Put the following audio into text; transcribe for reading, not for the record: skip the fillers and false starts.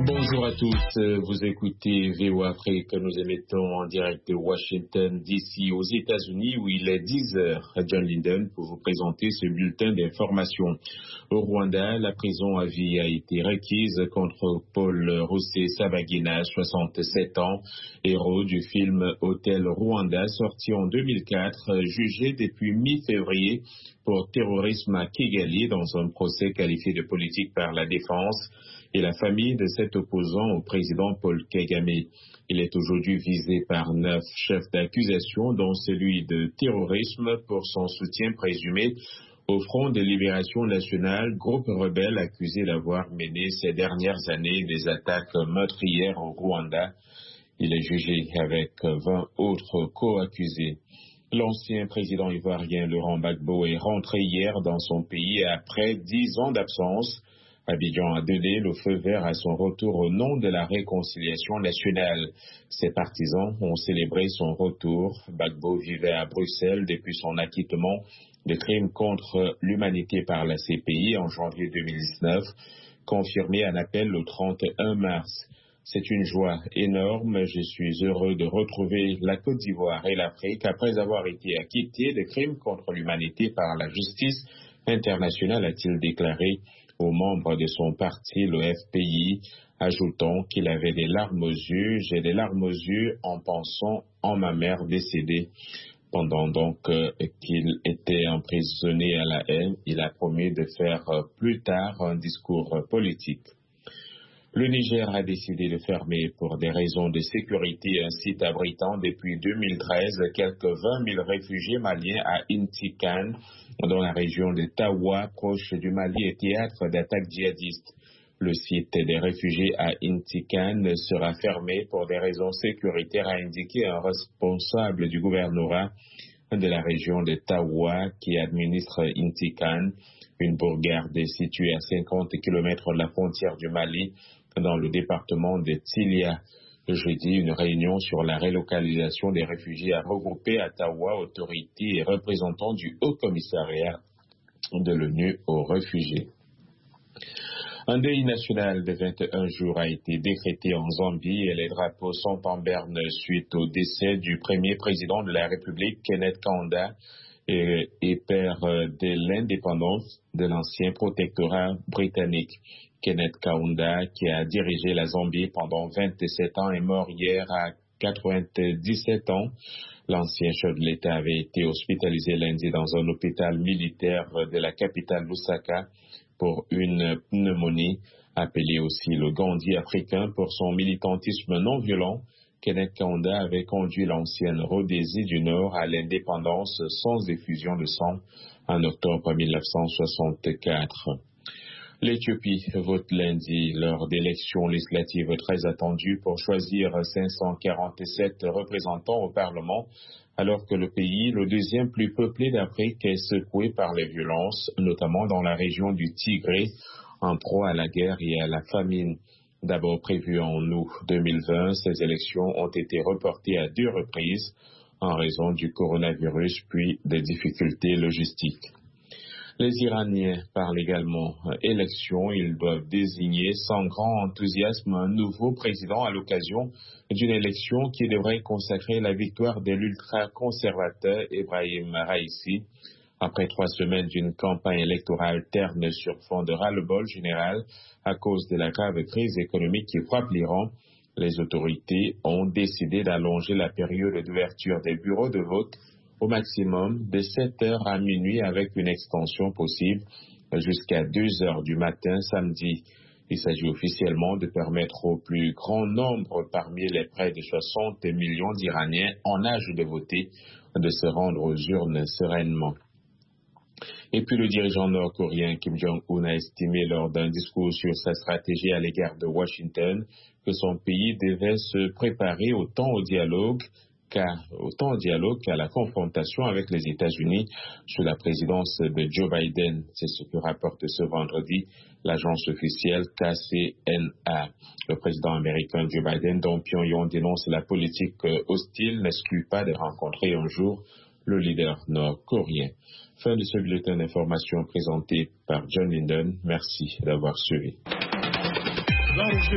Bonjour à tous, vous écoutez VOA Afrique, nous émettons en direct de Washington DC aux États-Unis où il est 10 heures. John Linden pour vous présenter ce bulletin d'information. Au Rwanda, la prison à vie a été requise contre Paul Rusesabagina, 67 ans, héros du film Hôtel Rwanda, sorti en 2004, jugé depuis mi-février pour terrorisme à Kigali dans un procès qualifié de politique par la défense et la famille de cet opposant au président Paul Kagame. Il est aujourd'hui visé par 9 chefs d'accusation, dont celui de terrorisme pour son soutien présumé au Front de Libération Nationale, groupe rebelle accusé d'avoir mené ces dernières années des attaques meurtrières au Rwanda. Il est jugé avec 20 autres co-accusés. L'ancien président ivoirien Laurent Gbagbo est rentré hier dans son pays après 10 ans d'absence. Abidjan a donné le feu vert à son retour au nom de la réconciliation nationale. Ses partisans ont célébré son retour. Gbagbo vivait à Bruxelles depuis son acquittement de crimes contre l'humanité par la CPI en janvier 2019, confirmé en appel le 31 mars. C'est une joie énorme. Je suis heureux de retrouver la Côte d'Ivoire et l'Afrique après avoir été acquitté de crimes contre l'humanité par la justice internationale, a-t-il déclaré aux membres de son parti, le FPI, ajoutant qu'il avait des larmes aux yeux. J'ai des larmes aux yeux en pensant en ma mère décédée. Pendant donc qu'il était emprisonné à la haine, il a promis de faire plus tard un discours politique. Le Niger a décidé de fermer pour des raisons de sécurité un site abritant depuis 2013 quelques 20 000 réfugiés maliens à Intikan, dans la région de Tawa, proche du Mali et théâtre d'attaques djihadistes. Le site des réfugiés à Intikan sera fermé pour des raisons sécuritaires, a indiqué un responsable du gouvernorat de la région de Tawa qui administre Intikan, une bourgade située à 50 km de la frontière du Mali, dans le département de Tilia. Jeudi, une réunion sur la relocalisation des réfugiés a regroupé à Tawa autorités et représentants du Haut Commissariat de l'ONU aux réfugiés. Un deuil national de 21 jours a été décrété en Zambie et les drapeaux sont en berne suite au décès du premier président de la République, Kenneth Kaunda, et père de l'indépendance de l'ancien protectorat britannique. Kenneth Kaunda, qui a dirigé la Zambie pendant 27 ans, est mort hier à 97 ans. L'ancien chef de l'État avait été hospitalisé lundi dans un hôpital militaire de la capitale Lusaka pour une pneumonie, appelé aussi le Gandhi africain pour son militantisme non violent. Kenneth Kaunda avait conduit l'ancienne Rhodésie du Nord à l'indépendance sans effusion de sang en octobre 1964. L'Éthiopie vote lundi lors d'élections législatives très attendues pour choisir 547 représentants au Parlement, alors que le pays, le deuxième plus peuplé d'Afrique, est secoué par les violences, notamment dans la région du Tigré, en proie à la guerre et à la famine. D'abord prévues en août 2020, ces élections ont été reportées à 2 reprises en raison du coronavirus puis des difficultés logistiques. Les Iraniens parlent également élection. Ils doivent désigner sans grand enthousiasme un nouveau président à l'occasion d'une élection qui devrait consacrer la victoire de l'ultra-conservateur Ebrahim Raïssi. Après 3 semaines d'une campagne électorale terne sur fond de ras-le-bol général à cause de la grave crise économique qui frappe l'Iran, les autorités ont décidé d'allonger la période d'ouverture des bureaux de vote au maximum de 7 heures à minuit avec une extension possible jusqu'à 2 heures du matin samedi. Il s'agit officiellement de permettre au plus grand nombre parmi les près de 60 millions d'Iraniens en âge de voter de se rendre aux urnes sereinement. Et puis le dirigeant nord-coréen Kim Jong-un a estimé lors d'un discours sur sa stratégie à l'égard de Washington que son pays devait se préparer autant au dialogue qu'à la confrontation avec les États-Unis sous la présidence de Joe Biden. C'est ce que rapporte ce vendredi l'agence officielle KCNA. Le président américain Joe Biden, dont Pyongyang dénonce la politique hostile, n'exclut pas de rencontrer un jour le leader nord-coréen. Fin de ce bulletin d'information présenté par John Linden. Merci d'avoir suivi.